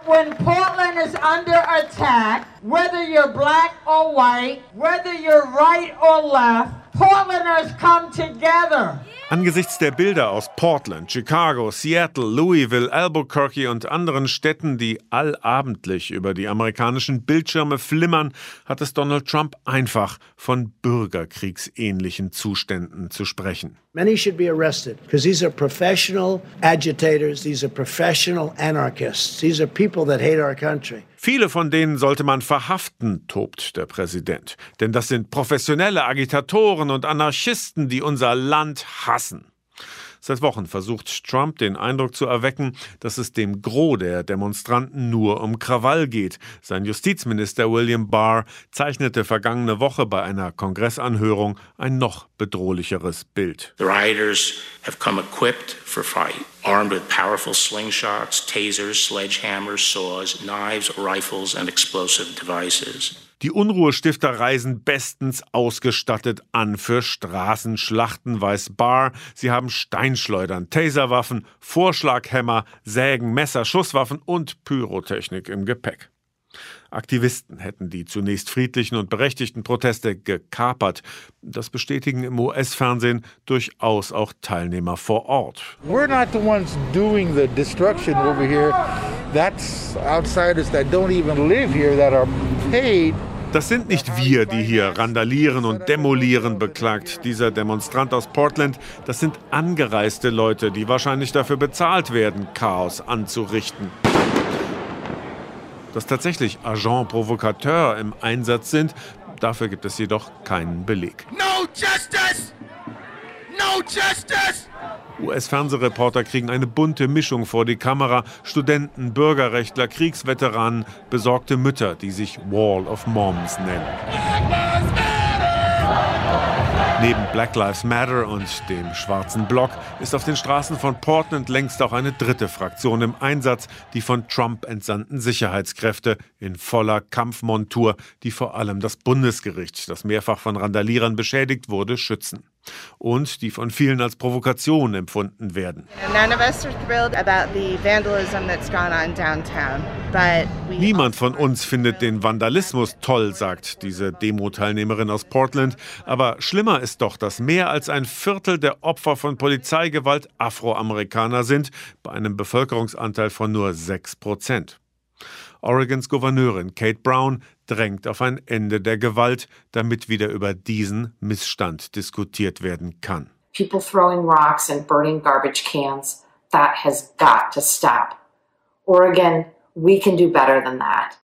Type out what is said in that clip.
when Portland is under attack, whether you're black or white, whether you're right or left, Portlanders come together. Angesichts der Bilder aus Portland, Chicago, Seattle, Louisville, Albuquerque und anderen Städten, die allabendlich über die amerikanischen Bildschirme flimmern, hat es Donald Trump einfach, von bürgerkriegsähnlichen Zuständen zu sprechen. Many should be arrested because these are professional agitators, these are professional anarchists, these are people that hate our country. Viele von denen sollte man verhaften, tobt der Präsident. Denn das sind professionelle Agitatoren und Anarchisten, die unser Land hassen. Seit Wochen versucht Trump, den Eindruck zu erwecken, dass es dem Gros der Demonstranten nur um Krawall geht. Sein Justizminister William Barr zeichnete vergangene Woche bei einer Kongressanhörung ein noch bedrohlicheres Bild. The rioters have come equipped for fight, armed with powerful slingshots, tasers, sledgehammers, saws, knives, rifles and explosive devices. Die Unruhestifter reisen bestens ausgestattet an für Straßenschlachten, weiß Barr. Sie haben Steinschleudern, Taserwaffen, Vorschlaghämmer, Sägen, Messer, Schusswaffen und Pyrotechnik im Gepäck. Aktivisten hätten die zunächst friedlichen und berechtigten Proteste gekapert. Das bestätigen im US-Fernsehen durchaus auch Teilnehmer vor Ort. We're not the ones doing the destruction over here. That's outsiders that don't even live here that are paid. Das sind nicht wir, die hier randalieren und demolieren, beklagt dieser Demonstrant aus Portland. Das sind angereiste Leute, die wahrscheinlich dafür bezahlt werden, Chaos anzurichten. Dass tatsächlich Agents Provocateurs im Einsatz sind, dafür gibt es jedoch keinen Beleg. No justice! No justice! US-Fernsehreporter kriegen eine bunte Mischung vor die Kamera. Studenten, Bürgerrechtler, Kriegsveteranen, besorgte Mütter, die sich Wall of Moms nennen. Neben Black Lives Matter und dem Schwarzen Block ist auf den Straßen von Portland längst auch eine dritte Fraktion im Einsatz, die von Trump entsandten Sicherheitskräfte in voller Kampfmontur, die vor allem das Bundesgericht, das mehrfach von Randalierern beschädigt wurde, schützen. Und die von vielen als Provokation empfunden werden. Niemand von uns findet den Vandalismus toll, sagt diese Demo-Teilnehmerin aus Portland. Aber schlimmer ist doch, dass mehr als ein Viertel der Opfer von Polizeigewalt Afroamerikaner sind, bei einem Bevölkerungsanteil von nur 6%. Oregons Gouverneurin Kate Brown drängt auf ein Ende der Gewalt, damit wieder über diesen Missstand diskutiert werden kann. People throwing rocks and burning garbage cans, that has got to stop. Oregon, we can do better than that.